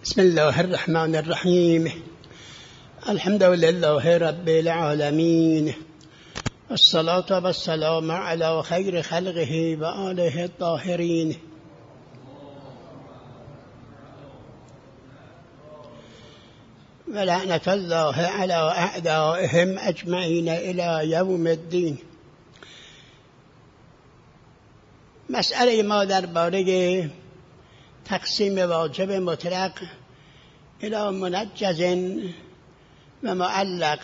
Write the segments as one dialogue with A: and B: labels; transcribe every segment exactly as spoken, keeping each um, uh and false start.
A: بسم الله الرحمن الرحيم. الحمد لله رب العالمين، والصلاة والسلام على خير خلقه وآله الطاهرين. ولعنة الله على أعدائهم أجمعين إلى يوم الدين. مسئله ما درباره تقسیم واجب مطلق الى منجز و معلق.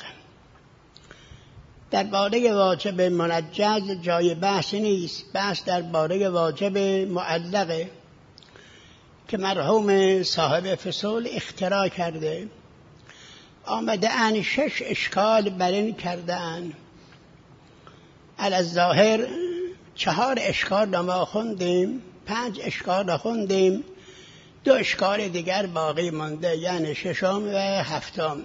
A: درباره واجب منجز جای بحث نیست، بحث درباره واجب معلقه که مرحوم صاحب فصول اختراع کرده. آمده ان شش اشکال بر این کرده ان. علی الظاهر چهار اشکال را ما خوندیم، پنج اشکال را خوندیم، دو اشکال دیگر باقی مانده، یعنی ششم و هفتم.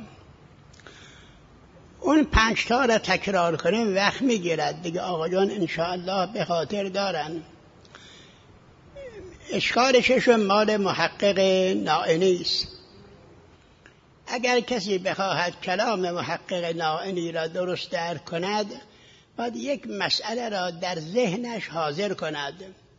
A: اون پنج تا را تکرار کنیم وقت میگیرد دیگه، آقایان انشاءالله به خاطر دارن. اشکال ششم مال محقق نائینی است. اگر کسی بخواهد کلام محقق نائینی را درست درک کند، باید یک مسئله را در ذهنش حاضر کند.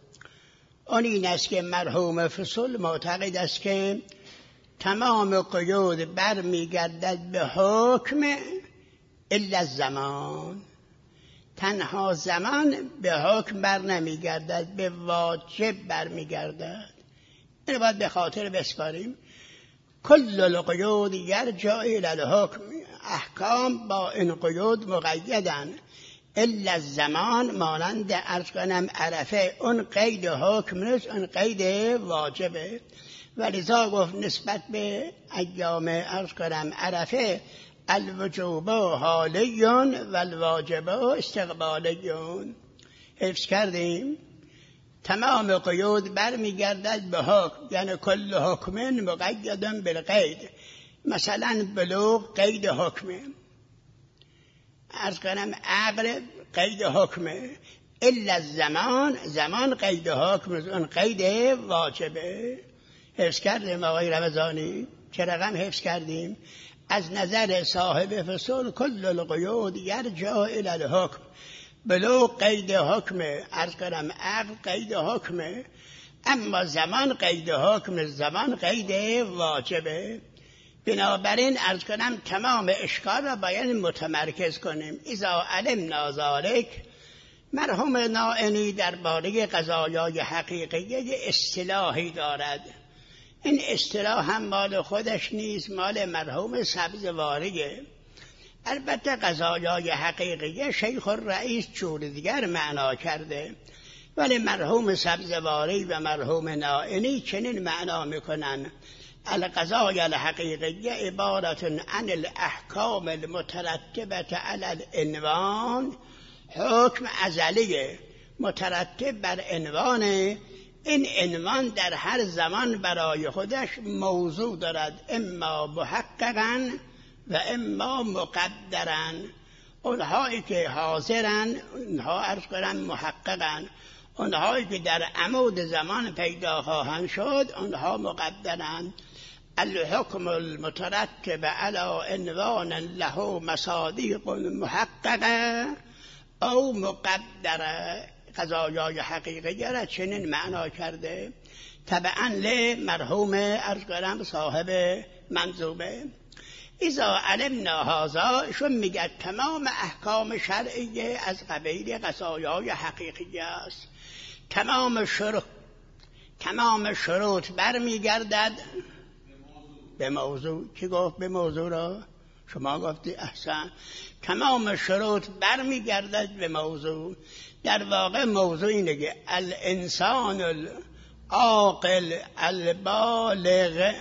A: آن این است که مرحوم فصول معتقد است که تمام قیود بر میگردد به حکم الا الزمان. تنها زمان به حکم بر نمیگردد، به واجب بر میگردد. این باید به خاطر بسپاریم. کل القیود یرجع الی الحکم. احکام با این قیود مقیدن. الا الزمان مانند عرض کنم عرفه، اون قید حکم نیست، اون قید واجبه. ولذا گفت نسبت به ایام عرض کنم عرفه الوجوب حالیون و الواجب استقبالیون. حفظ کردیم. تمام قیود برمیگردد به حکم، یعنی کل حکم مقید بالقید. مثلا بلوغ قید حکمه، عرض کنم عقل قید حکمه. الا الزمان، زمان قید حکم، اون قید واجبه. حفظ کردیم آقای رمضانی؟ چه رقم حفظ کردیم؟ از نظر صاحب فصول کل القیود یرجع الی الحکم. بلوغ قید حکمه، عرض کنم عقل قید حکمه، اما زمان قید حکم، زمان قید واجبه. بنابراین عرض کنم تمام اشکال را باید متمرکز کنیم. اذا علمنا ذلک، مرحوم نائینی درباره قضایای حقیقیه اصطلاحی دارد. این اصطلاح هم مال خودش نیست، مال مرحوم سبزواریه. البته قضایای حقیقیه شیخ الرئیس جور دیگر معنا کرده، ولی مرحوم سبزواری و مرحوم نائینی چنین معنا میکنن: القضايا الحقيقية عبارة عن الأحكام المترتبة على العنوان. حکم ازلیه مترتب بر عنوان. این عنوان در هر زمان برای خودش موضوع دارد، اما محققاً و اما مقدراً. اونهایی که حاضرن اونها عرض کنم محققاً، اونهایی که در عمود زمان پیدا خواهند شد اونها مقدرن. الحکم المترتب على عنوان له مصادیق محققه او مقدره. قضایای حقیقیه را چنین معنا کرده. طبعا لمرحوم عرض کنم صاحب منظومه. اذا علمنا هذا، شون میگه تمام احکام شرعیه از قبیل قضایای حقیقیه است. تمام شروط تمام شروط برمیگردد به موضوع. کی گفت به موضوع را؟ شما گفتی، احسن. تمام شروط برمیگردد به موضوع. در واقع موضوع اینه که الانسان العاقل البالغ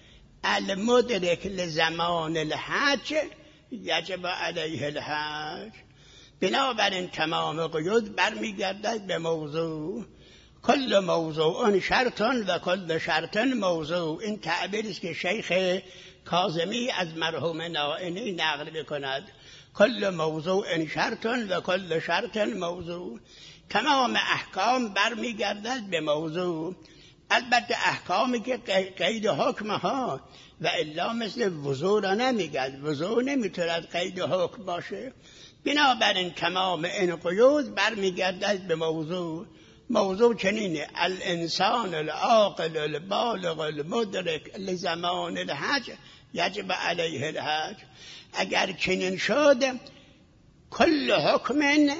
A: المدرک لزمان الحج یجب علیه الحج. بنابراین تمام قیود برمیگردد به موضوع. کل موضوع شرط و کل شرط موضوع. این تعبیری است که شیخ کاظمی از مرحوم نائینی نقل می‌کند. کل موضوع شرط و کل شرط موضوع. تمام احکام برمیگردد به موضوع. البته احکامی که قید حکم ها و الا مثل وضو را نمیگد، وضو نمیتواند قید حکم باشه. بنابراین تمام این قیود برمیگردد به موضوع. موضوع چنینه: الانسان العاقل البالغ المدرک لزمان الحج یجب علیه الحج. اگر چنین شد کل حکم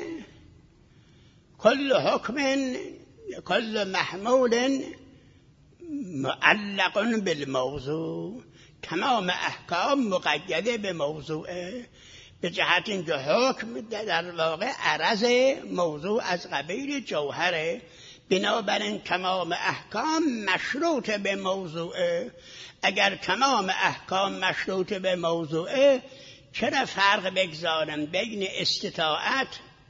A: کل حکم کل محمول معلق بالموضوع، تمام احکام مقیده به موضوعه، به جهت اینکه حکم در واقع عرض موضوع از قبیل جوهره. بنابراین تمام احکام مشروط به موضوعه. اگر تمام احکام مشروط به موضوعه، چرا فرق بگذارم بین استطاعت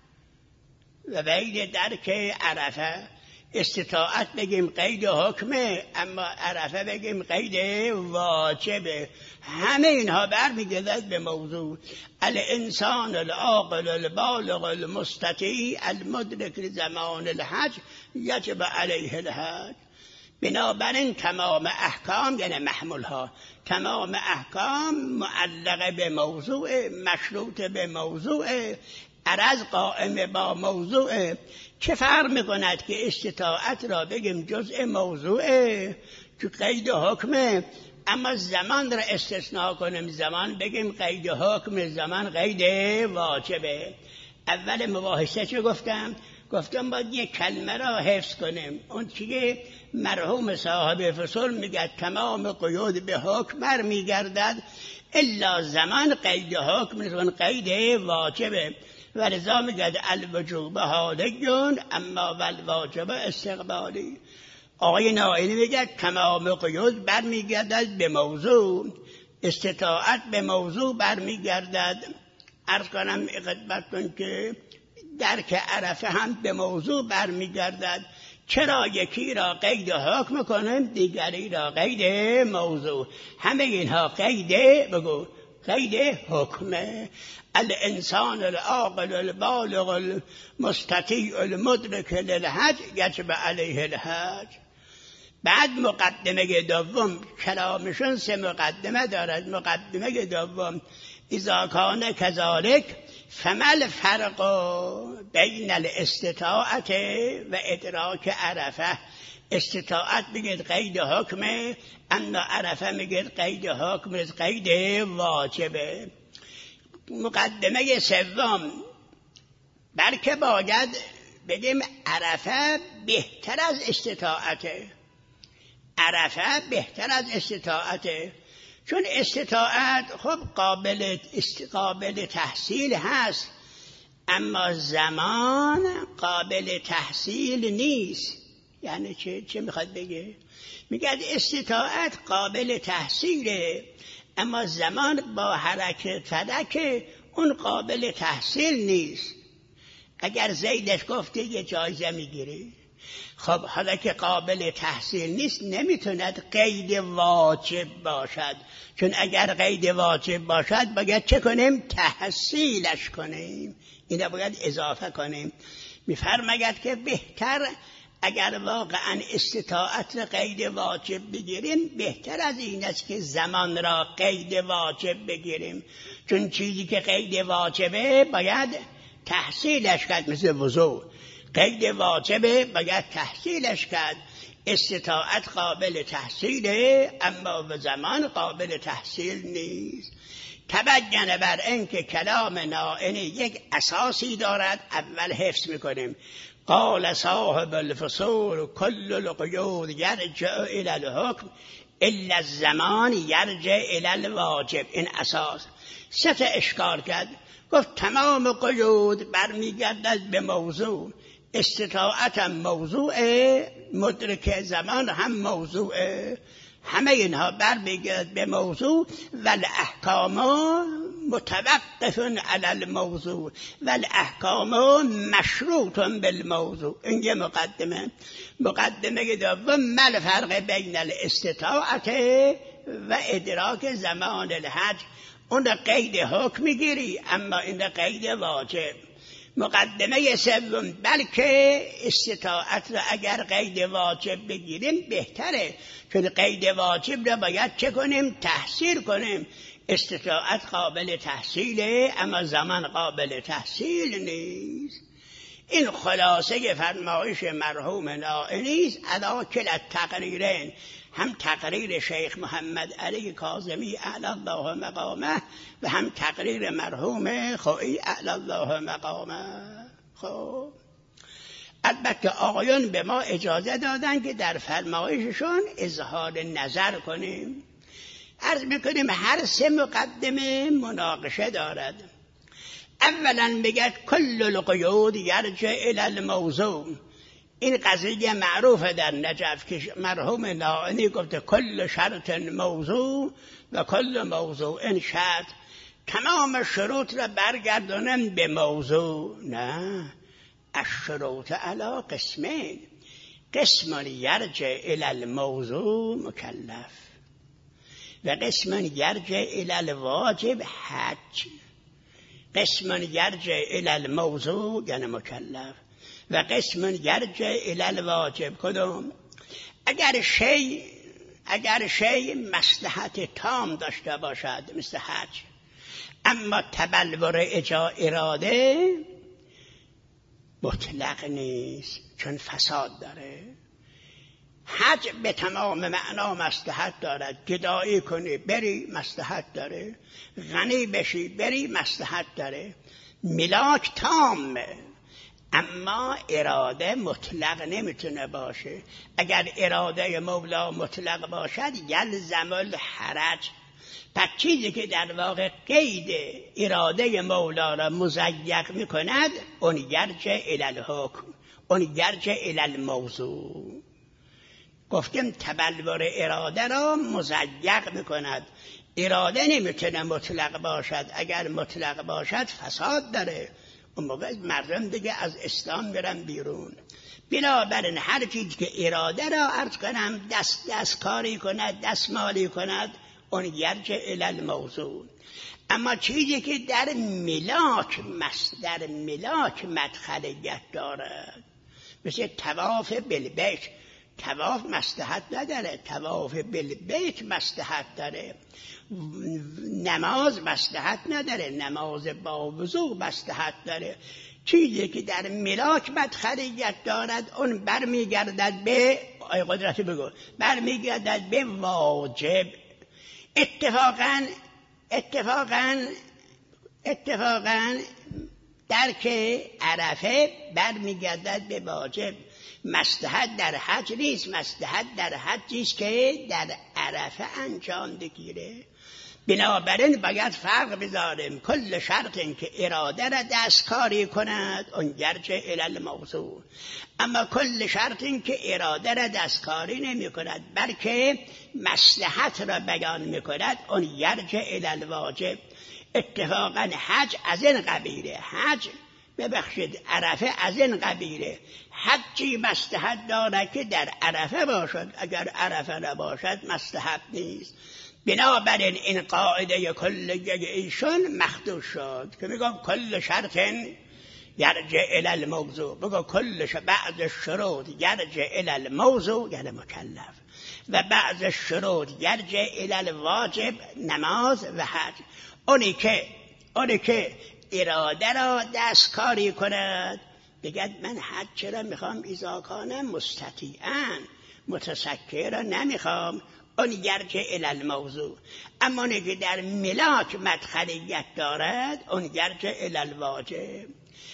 A: و بین درک عرفه؟ استطاعت بگیم قید حکمه، اما عرفه بگیم قید واجبه. همه اینها برمیگردد به موضوع. الانسان العاقل البالغ المستطیع المدرک لزمان الحج یجب علیه الحج. بنابراین تمام احکام یعنی محمولها، تمام احکام معلقه به موضوع، مشروط به موضوع، عرض قائم با موضوع. چه فرق میکند که استطاعت را بگیم جزء موضوعه که قید حکمه، اما زمان را استثناء کنیم، زمان بگیم قید حکم، زمان قید واجبه. اول مباحثه چه گفتم؟ گفتم باید یک کلمه را حفظ کنیم. اون چیه مرحوم صاحب فصول میگه تمام قیود به حکم بر میگردد الا زمان قید حکم نیست، قید واجبه. و رضا میگه الوجوب حالیون اما والواجب استقبالی. آقای نائینی میگه تمام قیود بر میگردد به موضوع، استطاعت به موضوع بر میگردد. عرض کنم خدمتتون که درک عرفه هم به موضوع بر میگردد. چرا یکی را قید حکم کنیم دیگری را قید موضوع؟ همه اینها قید بگو قید حکمه. الانسان العاقل البالغ المستطیع المدرک للحج یجب علیه الحج. بعد مقدمه دوم، کلامشون سه مقدمه دارد. مقدمه دوم اذا کان کذالک فما الفرق بین الاستطاعت و ادراک عرفه. استطاعت بگید قید حکمه، اما عرفه میگید قید حکم، قید واجبه. مقدمه سوم، بلکه باید بگیم عرفه بهتر از استطاعته. عرفه بهتر از استطاعته، چون استطاعت خب قابل قابل تحصیل هست، اما زمان قابل تحصیل نیست. یعنی چه چه میخواد بگه؟ میگه استطاعت قابل تحصیله، اما زمان با حرکت فلک اون قابل تحصیل نیست. اگر زیدش گفته یه جایزه میگیره، خب حالا که قابل تحصیل نیست نمیتوند قید واجب باشد، چون اگر قید واجب باشد باید چه کنیم؟ تحصیلش کنیم. اینا باید اضافه کنیم. میفرماید که بهتر اگر واقعا استطاعت را قید واجب بگیریم، بهتر از این است که زمان را قید واجب بگیریم، چون چیزی که قید واجبه باید تحصیلش کرد، مثل وضو قید واجبه باید تحصیلش کرد. استطاعت قابل تحصیله، اما به زمان قابل تحصیل نیست. تبین بر این که کلام نائینی یک اساسی دارد، اول حفظ میکنیم. قال صاحب الفصول كل القيود يرجع الى الحكم الا الزمان يرجع الى الواجب. این اساس. سه تا اشکال کرد، گفت تمام قیود برمیگردد به موضوع. استطاعت هم موضوعه، مدرک زمان هم موضوعه، همه اینها برمیگردد به موضوع. والاحکام متوقف علی الموضوع والاحکام مشروط بالموضوع. این یه مقدمه. مقدمه دوم، ما الفرق بین الاستطاعت و ادراک زمان الحج. اون قید حکم میگیری، اما این قید واجب. مقدمه سوم، بلکه استطاعت را اگر قید واجب بگیریم بهتره، چون قید واجب را باید چه کنیم؟ تحصیل کنیم. استطاعت قابل تحصیله اما زمان قابل تحصیل نیست. این خلاصه فرمایش مرحوم نائینی است علی کلا التقریرین، هم تقریر شیخ محمد علی کاظمی اعلی الله مقامه و هم تقریر مرحوم خویی اعلی الله مقامه. خب البته آقایان به ما اجازه دادن که در فرمایششون اظهار نظر کنیم. عرض میکنیم هر سه مقدمه مناقشه دارد. اولا میگه کل القیود یرجع الی الموضوع. این قضیه معروفه در نجف که مرحوم نائینی گفته کل شرط موضوع و کل موضوع شرط، تمام شروط را برگردانم به موضوع. نه، الشروط علی قسمین، قسم یرجع الی الموضوع مکلف و قسم یرجع الی الواجب حج. قسم یرجع الی الموضوع یعنی مکلف و قسم یرجع الی الواجب. کدوم؟ اگر شی اگر شی مصلحت تام داشته باشد مثل حج، اما تبلور اجا اراده مطلق نیست چون فساد داره. حج به تمام معنا مصلحت دارد، گدایی کنی بری مصلحت داره، غنی بشی بری مصلحت داره، ملاک تامه، اما اراده مطلق نمیتونه باشه. اگر اراده مولا مطلق باشد یلزم الحرج. پس چیزی که در واقع قید اراده مولا را مضیق میکند اون یرجع الی الحکم، اون یرجع الی الموضوع. گفتیم تبلور اراده را مضیق میکند. اراده نمیتونه مطلق باشد، اگر مطلق باشد فساد داره، اون موقع مردم دیگه از اسلام میرن بیرون. بنابراین هر چیزی که اراده را عرض کنم دست دست کاری کند، دست مالی کند، اون یرجع الی الموضوع. اما چیزی که در ملاک در ملاک مدخلیت دارد مثل طواف بالبیت، طواف مصلحت نداره، طواف بالبیت مصلحت داره، نماز مصلحت نداره، نماز با وضو مصلحت داره. چیزی که در ملاک مدخلیت دارد اون برمیگردد به ای قدرت بگو برمیگردد به واجب. اتفاقا اتفاقا اتفاقا درک عرفه برمیگردد به واجب. مصلحت در حج نیست، مصلحت در حجی است که در عرفه انجام بگیره. بنابراین باید فرق بذاریم. کل شرط این که اراده را دستکاری کند اون یرجع الی الموضوع، اما کل شرط این که اراده را دستکاری نمی کند بلکه مصلحت را بیان می کند اون یرجع الی الواجب. اتفاقا حج از این قبیله، حج ببخشید عرفه از این قبیله. حجی مصلحت دارد که در عرفه باشد، اگر عرفه نباشد مصلحت نیست. بنابراین این قاعده کلیه ایشون مخدوش شد که میگم کل شرط یرجع الی الموضوع، بگو کل بعض الشروط یرجع الی الموضوع یعنی مکلف و بعض الشروط یرجع الی الواجب نماز و حج. اونی که اونی که اراده را دستکاری کند بگد من حج چرا میخوام اذا کان مستطیعا، متسکر را نمیخوام، اون یرجع الی الموضوع. اما اونی که در ملاک مدخلیت دارد اون یرجع الی الواجب.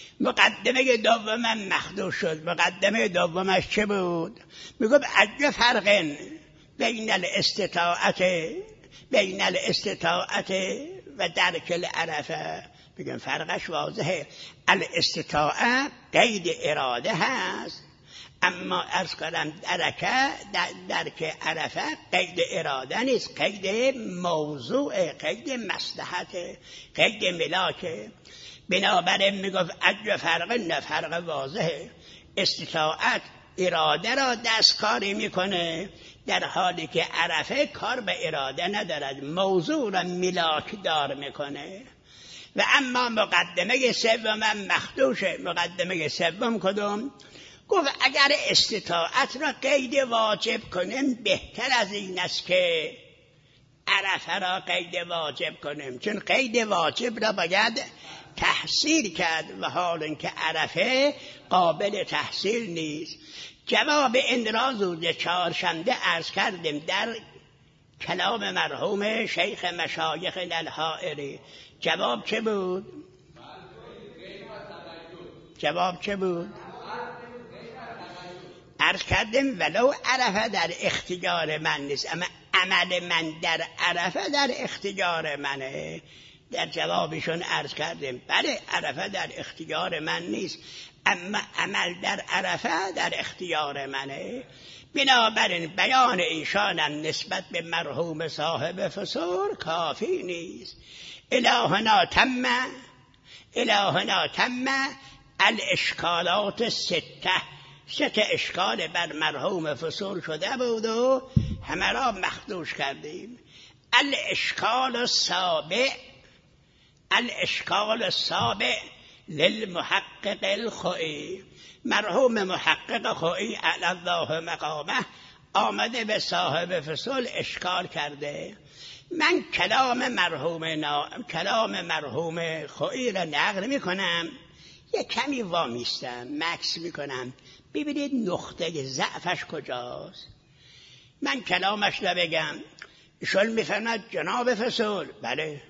A: مقدمه دومم مخدوش شد. مقدمه دومش چه بود؟ میگم اجل فرق بین الاستطاعت بین الاستطاعت و درک العرفه. بگم فرقش واضحه. الاستطاعه قید اراده هست، اما عرض کردم درکه درک عرفه قید اراده نیست، قید موضوع، قید مصلحت، قید ملاکه. بنابراین میگفت اجل فرق، نه فرق واضحه. استطاعت اراده را دستکاری میکنه در حالی که عرفه کار به اراده ندارد، موضوع را ملاک دار میکنه. و اما مقدمه سوم مخدوش. مقدمه سوم کدوم؟ گفت اگر استطاعت را قید واجب کنیم بهتر از این است که عرفه را قید واجب کنیم، چون قید واجب را باید تحصیل کرد و حال اینکه عرفه قابل تحصیل نیست. جواب این را روز چهارشنبه عرض کردیم در کلام مرحوم شیخ مشایخ الحائری. جواب چه بود؟ جواب چه بود؟ عرض کردیم ولو عرفه در اختیار من نیست، اما عمل من در عرفه در اختیار منه. در جوابشون عرض کردیم بله عرفه در اختیار من نیست، اما عمل در عرفه در اختیار منه. بنابراین بیان ایشانم نسبت به مرحوم صاحب فسور کافی نیست. الهنا تم الهنا تم الاشکالات سته، سته اشکال بر مرحوم فسور شده بود و همه را مخدوش کردیم. الاشکال السابع الاشکال السابع للمحقق الخوئی. مرحوم محقق خوئی علی الله مقامه آمده به صاحب فصول اشکال کرده. من کلام مرحوم نا... کلام مرحوم خوئی را نقل می کنم، یک کمی وامیستم مکس می کنم ببینید نقطه ضعفش کجاست. من کلامش را بگم. ایشون می فرماید جناب فصول بله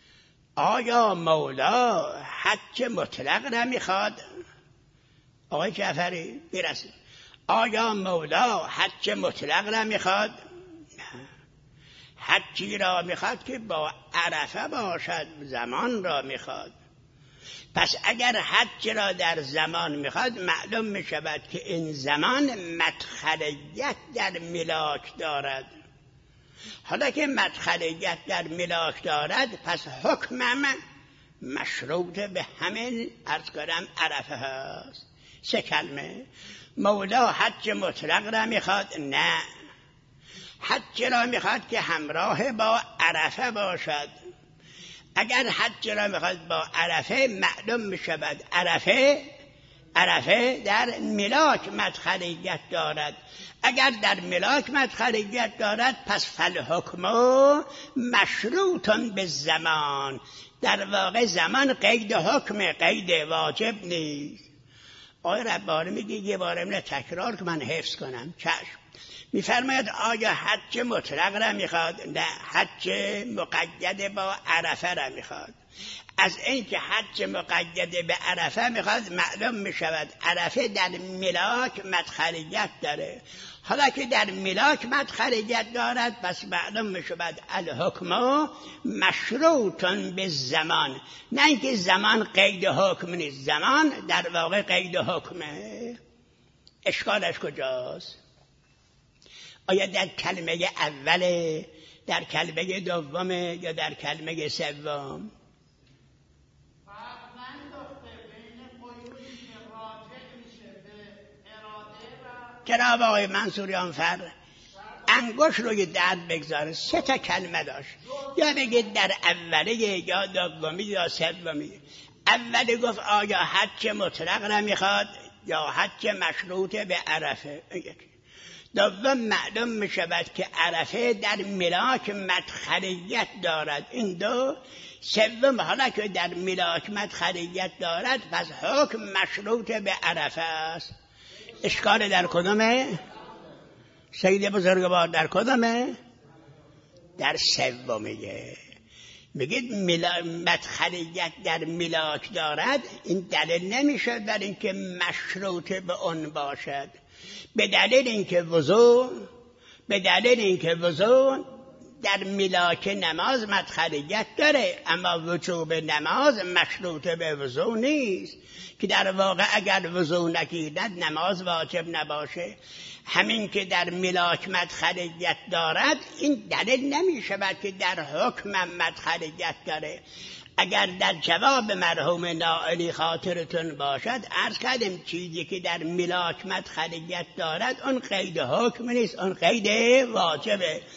A: آیا مولا حج مطلق نمیخواد؟ آقای جعفری برسید. آیا مولا حج مطلق نمیخواد؟ نه، حجی را میخواد که با عرفه باشد، زمان را میخواد. پس اگر حج را در زمان میخواد معلوم میشود که این زمان مدخلیت در ملاک دارد. حالا که مدخلیت در ملاک دارد پس حکمم مشروط به همین عرض کنم عرفه هست. سه کلمه. مولا حج مطلق را میخواد؟ نه، حج را میخواد که همراه با عرفه باشد. اگر حج را میخواد با عرفه معلوم میشود عرفه عرفه در ملاک مدخلیت دارد. اگر در ملاک مدخلیت دارد پس فالحکم مشروطن به زمان. در واقع زمان قید حکم، قید واجب نیست. آقای ربانی میگه یه بار من تکرار که من حفظ کنم. چشم. میفرماید آیا حج مطلق را میخواد؟ نه، حج مقید با عرفه را میخواد. از اینکه حج مقید به عرفه میخواد معلوم میشود عرفه در ملاک مدخلیت داره. حالا که در ملاک مدخلیت دارد پس معلوم میشود الحکم مشروطن به زمان. نه اینکه زمان قید حکم نیست، زمان در واقع قید حکمه. اشکالش کجاست؟ آیا در کلمه اوله، در کلمه دومه یا در کلمه سوم؟ جناب آقای منصوریان فر انگوش روی درد بگذاره. سه تا کلمه داشت، یا بگید در اوله یا دومی یا سومی. اولی گفت آیا حج مطلق را میخواد یا حج مشروط به عرفه. دوم معلوم میشود که عرفه در ملاک مدخلیت دارد. این دو. سوم حالا که در ملاک مدخلیت دارد پس حکم مشروط به عرفه است. اشکال در کدومه؟ سید بزرگوار در کدومه؟ در سومیه. میگید ملا... مدخلیت در ملاک دارد، این دلیل نمیشه در اینکه مشروط به اون باشد. به دلیل اینکه وضو به دلیل اینکه وضو در ملاک نماز مدخلیت داره، اما وجوب نماز مشروط به وضو نیست، که در واقع اگر وضو نگیرد نماز واجب نباشه. همین که در ملاک مدخلیت دارد این دلیل نمی شود که در حکم مدخلیت داره. اگر در جواب مرحوم نائلی خاطرتون باشد عرض کردیم چیزی که در ملاک مدخلیت دارد اون قید حکم نیست، اون قید واجبه.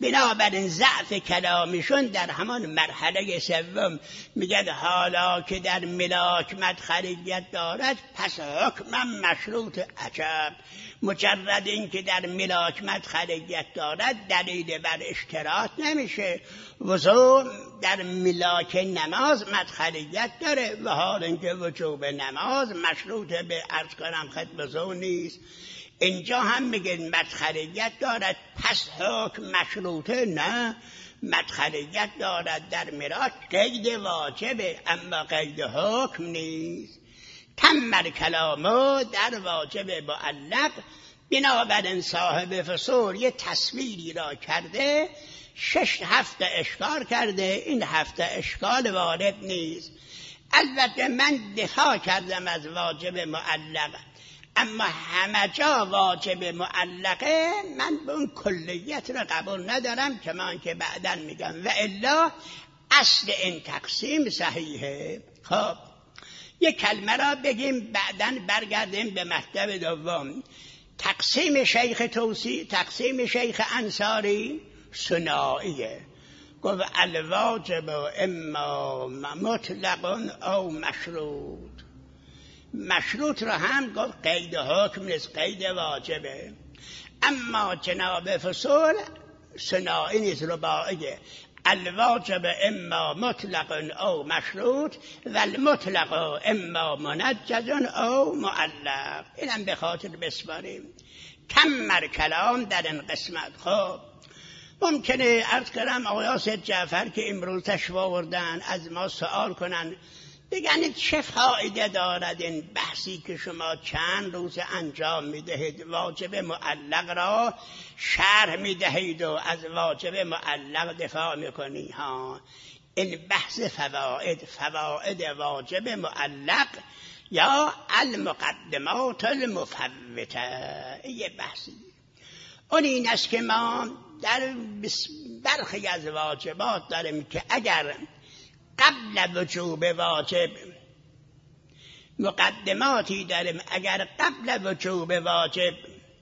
A: بنابراین ضعف کلامیشون در همان مرحله سوم میگه حالا که در ملاک مدخلیت دارد پس حکمم مشروط عجب. مجرد این که در ملاک مدخلیت دارد دلیل بر اشتراط نمیشه. وضو در ملاک نماز مدخلیت داره و حال اینکه وجوب نماز مشروط به عرض کنم خد وضو نیست. اینجا هم میگه مدخلیت دارد پس حکم مشروطه نه، مدخلیت دارد در ملاک قید واجبه اما قید حکم نیست. تمر کلامو در واجب معلق. بنابراین صاحب فصول یه تصویری را کرده، شش هفته اشکال کرده، این هفته اشکال وارد نیست. البته من دفاع کردم از واجب معلق، اما همه جا واجب معلقه من به اون کلیت را قبول ندارم که من که بعداً میگم و الا اصل این تقسیم صحیحه. خب یک کلمه را بگیم بعداً برگردیم به مطلب دوم. تقسیم شیخ توسی، تقسیم شیخ انصاری ثنائیه. گفت الواجب اما مطلق او مشروط. مشروط را هم گفت قید حکم نیست، قید واجبه. اما جناب فصول ثنائی نیست، رباعیه. الواجب اما مطلق او مشروط و المطلق اما منجز او معلق. اینم به خاطر بسپاریم. کمر کلام در این قسمت. خب ممکنه عرض کنم آقای سید جعفر که امروز تشریف آوردن از ما سوال کنن، بگن چه فایده دارد این بحثی که شما چند روز انجام میدهید، واجب معلق را شرح میدهید و از واجب معلق دفاع میکنی ها. این بحث فواید، فواید واجب معلق یا المقدمات المفوته، یه بحثی. اون این است که ما در برخی از واجبات داریم که اگر قبل وجوب واجب مقدماتی داریم، اگر قبل وجوب واجب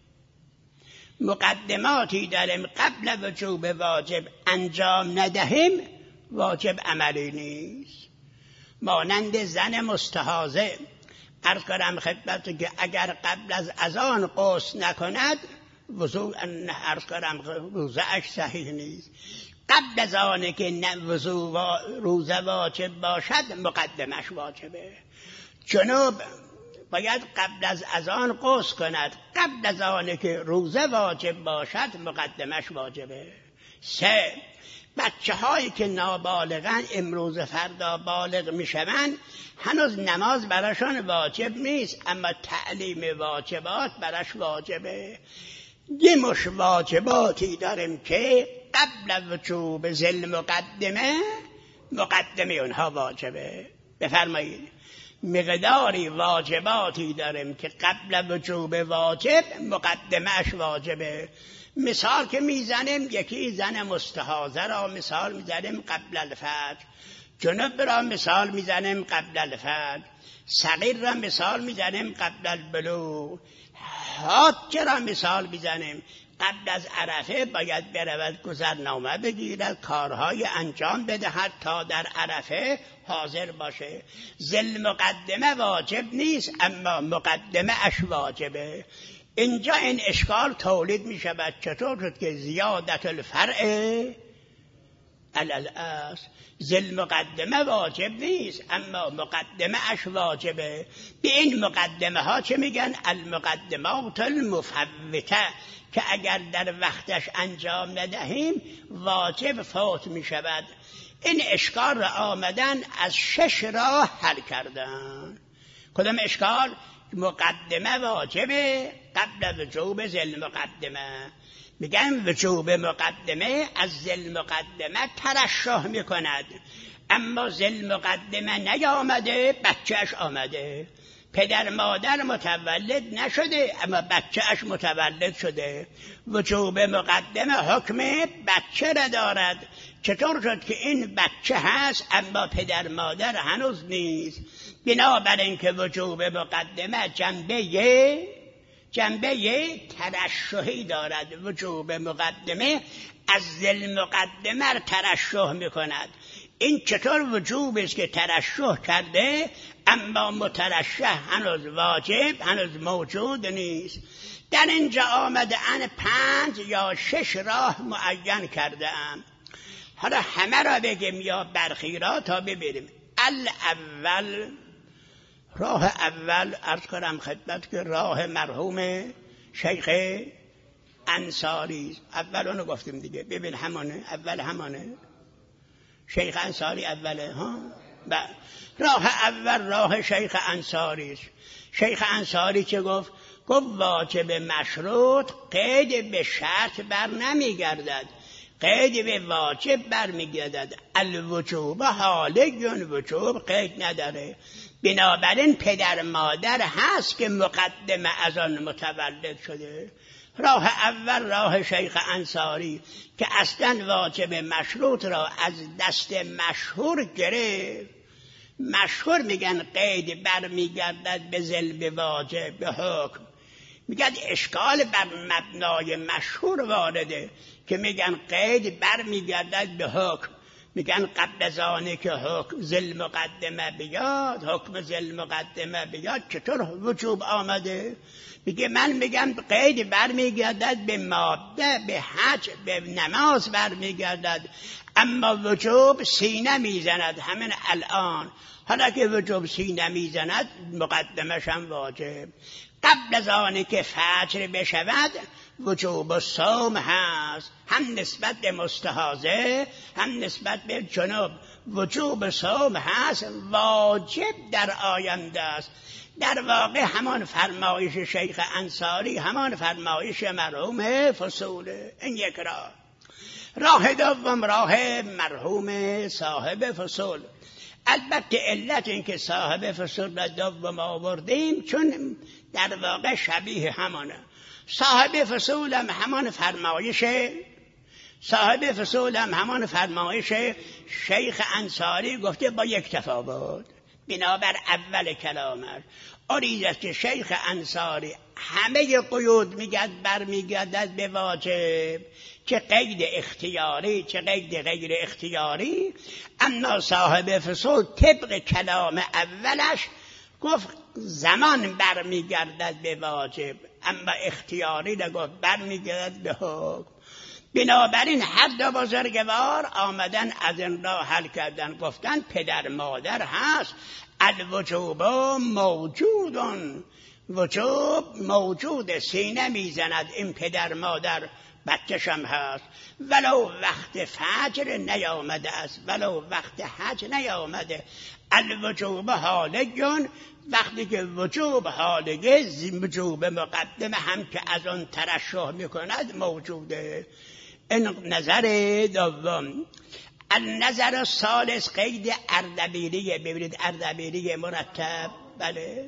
A: مقدماتی داریم قبل وجوب واجب انجام ندهیم واجب عملی نیست. مانند زن مستحاضه عرض کنم خدمت که اگر قبل از اذان غسل نکند وضو عرض کنم روزه اش صحیح نیست. قبل از آنه که وضو روزه واجب باشد مقدمش واجبه. جنوب باید قبل از اذان غسل کند، قبل از آنه که روزه واجب باشد مقدمش واجبه. سه، بچه هایی که نابالغن امروز فردا بالغ میشوند هنوز نماز براشون واجب نیست اما تعلیم واجبات براش واجبه. یه مش واجباتی داریم که قبل وجوب ذل مقدمه مقدمه اونها واجبه. بفرمایید مقداری واجباتی داریم که قبل وجوب واجب مقدمهش واجبه. مثال که میزنیم یکی زن مستحاضه را مثال میزنیم قبل الفجر، جنوب را مثال میزنیم قبل الفجر، صغیر را مثال میزنیم قبل البلوغ، حاج را مثال میزنیم قبل از عرفه باید برود گذرنامه بگیرد، کارهای انجام بدهد تا در عرفه حاضر باشه. ذل مقدمه واجب نیست اما مقدمه اش واجبه. اینجا این اشکال تولید می شود چطور شد که زیادت الفرع علی الاصل، ذل مقدمه واجب نیست اما مقدمه اش واجبه. به این مقدمه ها چه میگن؟ المقدمات المفوته، که اگر در وقتش انجام ندهیم واجب فوت می شود. این اشکال را آمدن از شش راه حل کردن. کدام اشکال؟ مقدمه واجبه قبل وجوب ذل مقدمه. میگن وجوب مقدمه از ذل مقدمه ترشح میکند اما ذل مقدمه نیامده بچهش آمده. پدر مادر متولد نشده اما بچهش متولد شده. وجوب مقدمه حکم بچه را دارد. چطور شد که این بچه هست اما پدر مادر هنوز نیست؟ بنابراین که وجوب مقدمه جنبه جنبه ترشحی دارد. وجوب مقدمه از ذل مقدمه ترشح میکند. این چطور وجوب است که ترشح کرده اما مترشح هنوز واجب هنوز موجود نیست؟ در اینجا آمده ان پنج یا شش راه معین کرده ام. حالا همه را بگیم یا برخی را تا ببینیم. الاول، راه اول عرض کنم خدمت که راه مرحوم شیخ انصاری. اول اونو گفتیم دیگه، ببین همانه، اول همانه شیخ انصاری اوله ها. راه اول راه شیخ انصاری است. شیخ انصاری چه گفت؟ گفت واجب مشروط قید به شرط بر نمیگردد، قید به واجب بر میگردد. الوجوب حالیون، وجوب قید نداره. بنابراین پدر مادر هست که مقدمه از آن متولد شده. راه اول راه شیخ انصاری که اصلا واجب مشروط را از دست مشهور گرفت. مشهور میگن قید بر میگردد به ذل به واجب به حکم. میگن اشکال بر مبنای مشهور وارده که میگن قید بر میگردد به حکم. میگن قبل از آنه که حکم ذل مقدمه بیاد، حکم ذل مقدمه بیاد چطور وجوب آمده؟ میگه من میگم قید برمیگردد به ماده، به حج، به نماز برمیگردد، اما وجوب سینه میزند همین الان. حالا که وجوب سینه میزند مقدمش هم واجب. قبل از آنه که فجر بشود وجوب صوم هست، هم نسبت به مستحاضه هم نسبت به جنوب. وجوب صوم هست، واجب در آینده است. در واقع همان فرمایش شیخ انصاری همان فرمایش مرحوم فصوله. این یک راه. راه دوم راه مرحوم صاحب فصول. البته علت این که صاحب فصول را دوم آوردیم چون در واقع شبیه همانه. صاحب فصول هم همان فرمایش صاحب فصول هم همان فرمایش شیخ انصاری گفته با یک تفاوت. بنابر اول کلامش آریزه که شیخ انصاری همه قیود میگد برمیگردد به واجب، چه قید اختیاری چه قید غیر اختیاری. اما صاحب فصول طبق کلام اولش گفت زمان برمیگردد به واجب، اما اختیاری نگفت برمیگردد به حکم. بنابراین هر دو بزرگوار آمدن از این راه حل کردن، گفتن پدر مادر هست، الوجوب موجودون، وجوب موجود، سینه میزند این پدر مادر، بچه‌شم هست، ولو وقت فجر نیامده است، ولو وقت حج نیامده. الوجوب حالیون، وقتی که وجوب حالیه وجوب مقدمه هم که از آن ترشح میکند موجوده. این نظر دوم. النظر الثالث قید اردبیلیه. ببینید اردبیلی مرتب. بله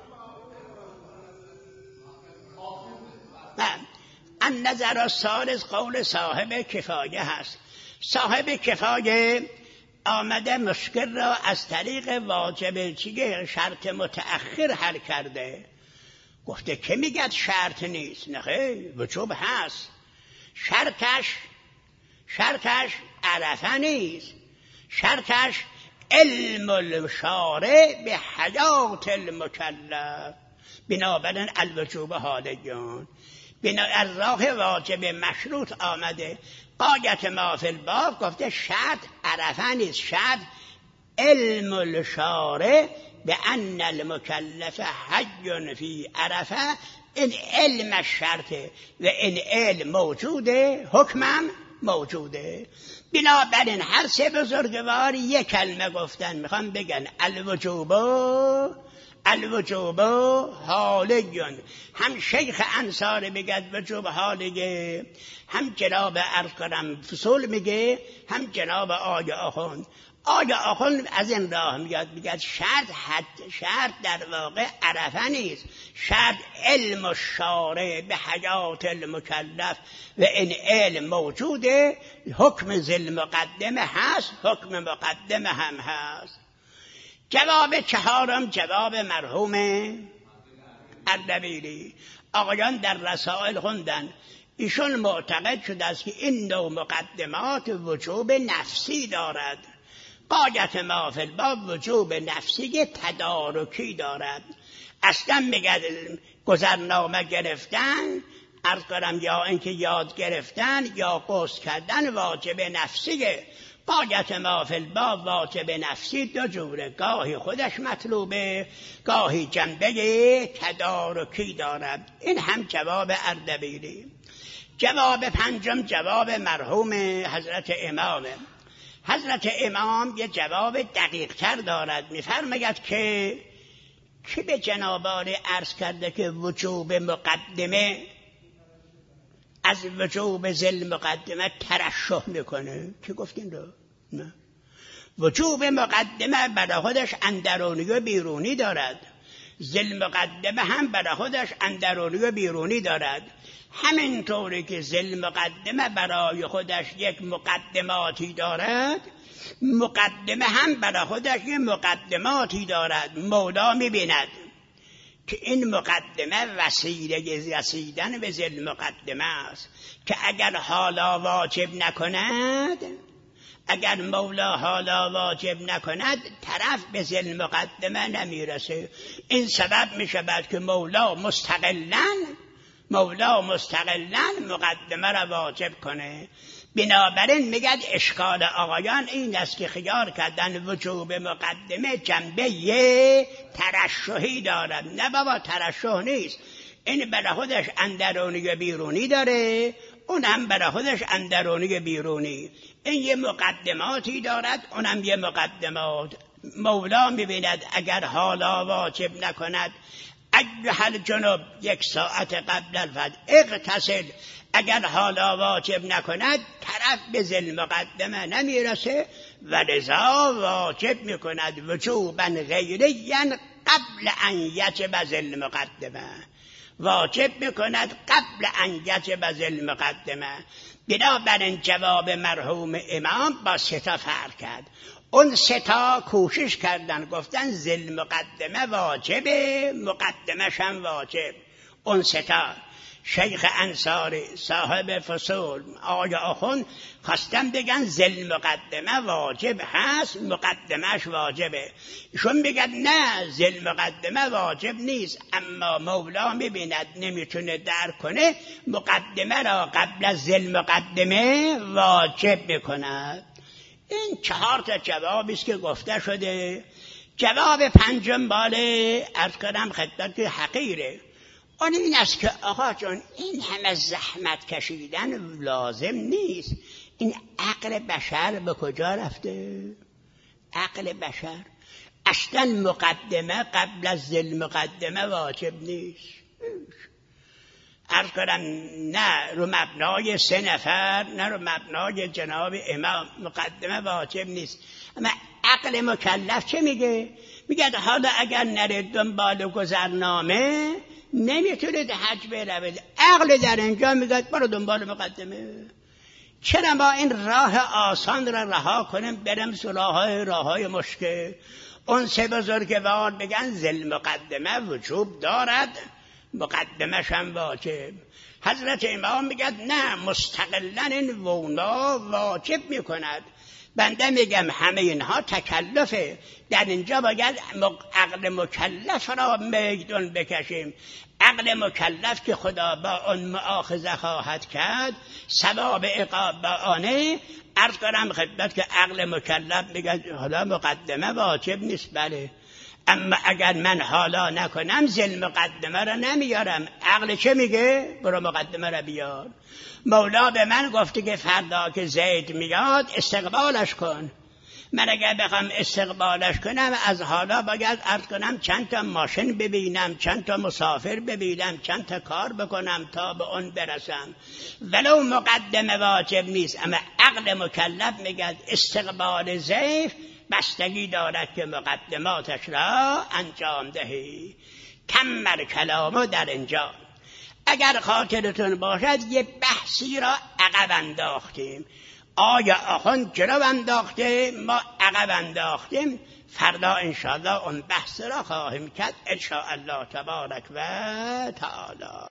A: النظر الثالث قول صاحب کفایه هست. صاحب کفایه آمده مشکل را از طریق واجب چیه شرط متأخر حل کرده. گفته که میگد شرط نیست؟ نه وجوب هست. شرطش شرطش عرفه نیست، شرطش علم الشارع به حیات المکلف. بنابراین الوجوب حالیون. بنا از راه واجب مشروط آمده. قایت ما فی الباب گفته شرط عرفه نیست، شرط علم الشارع به ان المکلف حی فی عرفه. این علم شرطه و این علم موجوده، حکمم موجوده. بنابراین هر سه بزرگوار یک کلمه گفتن، میخوام بگن الوجوب الوجوب حالیون. هم شیخ انصاری بگد وجوب حالیه، هم جناب عرض کنم فصول میگه، هم جناب آقای آخوند. آقای آخوند از این راه میاد میگه شرط حد شرط در واقع عرفه نیست، شرط علم الشارع به حیات المکلف و این علم موجوده. حکم ذل مقدمه هست، حکم مقدمه هم هست. جواب چهارم جواب مرحوم اردبیلی. آقایان در رسائل خوندن ایشون معتقد شده است که این نوع مقدمات وجوب نفسی دارد. غایت ما فی الباب وجوب نفسی تدارکی دارد. اصلا میگه گذرنامه گرفتن، عرض کنم یا اینکه یاد گرفتن یا قصد کردن واجب نفسیه. غایت ما فی الباب واجب نفسی دو جوره، گاهی خودش مطلوبه، گاهی جنبه تدارکی دارد. این هم جواب اردبیلی. جواب پنجم جواب مرحوم حضرت امامه. حضرت امام یه جواب دقیق تر دارد، میفرماید که کی به جناب عالی عرض کرده که وجوب مقدمه از وجوب ذل مقدمه ترشح میکنه؟ کی گفت این رو؟ نه. وجوب مقدمه برای خودش اندرونی و بیرونی دارد، ذل مقدمه هم برای خودش اندرونی و بیرونی دارد. همینطوری که ذل مقدمه برای خودش یک مقدماتی دارد، مقدمه هم برای خودش یک مقدماتی دارد. مولا میبیند که این مقدمه وسیله رسیدن به ذل مقدمه است که اگر حالا واجب نکند، اگر مولا حالا واجب نکند، طرف به ذل مقدمه نمیرسه. این سبب میشود که مولا مستقلاً مولا مستقلاً مقدمه را واجب کنه. بنابراین میگد اشکال آقایان این است که خیال کردن وجوب مقدمه جنبه ترشحی دارد. نه بابا، ترشح نیست. این برای خودش اندرونی و بیرونی داره، اون هم برای خودش اندرونی و بیرونی. این یه مقدماتی دارد، اون هم یه مقدمات. مولا میبیند اگر حالا واجب نکند، ایها الجنوب یک ساعت قبل الفجر اغتسل، اگر حالا واجب نکند طرف به ذل مقدمه نمیرسه و لذا واجب میکند وجوبا غیریا قبل ان یجب ذل مقدمه، واجب میکند قبل ان یجب ذل مقدمه. بنابراین جواب مرحوم امام با ستا فرق کرد. اون ستا کوشش کردن گفتن ذل مقدمه واجبه، مقدمش هم واجب. اون ستا شیخ انصاری صاحب فصول آقای آخوند خواستن بگن ذل مقدمه واجب هست، مقدمش واجبه. ایشون بگن نه، ذل مقدمه واجب نیست، اما مولا میبیند نمیتونه درک کنه، مقدمه را قبل از ذل مقدمه واجب میکند. این چهار تا جوابی است که گفته شده. جواب پنجم باله عرض کنم خدمت که حقیره. اون این است که آقا جان این همه زحمت کشیدن لازم نیست. این عقل بشر به کجا رفته؟ عقل بشر اصلا مقدمه قبل از ذل مقدمه واجب نیست. عرض کنم نه رو مبنای سه نفر، نه رو مبنای جناب امام مقدمه واجب نیست. اما عقل مکلف چه میگه؟ میگه حالا اگر نرید دنبال گذرنامه نمیتونید حج بروید. عقل در اینجا میگه برو دنبال مقدمه. چرا ما این راه آسان را رها کنیم بریم سراغ راههای مشکل؟ اون سه بزرگوار بگن ذل مقدمه وجوب دارد، مقدمش هم واجب. حضرت امام میگه نه، مستقلا این وونا واجب میکند. بنده میگم همه اینها تکلفه. در اینجا باید عقل مکلف را میدون بکشیم. عقل مکلف که خدا با آن مؤاخذه خواهد کرد، ثواب عقاب با آنه. عرض کنم خدمت که عقل مکلف میگه حالا مقدمه واجب نیست، بله، اما اگر من حالا نکنم ذل مقدمه را نمیارم. عقل چه میگه؟ برو مقدمه را بیار. مولا به من گفته که فردا که زید میاد استقبالش کن. من اگر بخوام استقبالش کنم از حالا باید عرض کنم چند تا ماشین ببینم، چند تا مسافر ببینم، چند تا کار بکنم تا به اون برسم. ولو مقدمه واجب نیست، اما عقل مکلف میگه استقبال زید بستگی دارد که مقدماتش را انجام دهی. کمر کلامو در اینجا اگر خاطرتون باشد یه بحثی را عقب انداختیم. آیا آخوند جلو انداخته، ما عقب انداختیم. فردا انشاءالله اون بحث را خواهیم کرد انشاءالله تبارک و تعالی.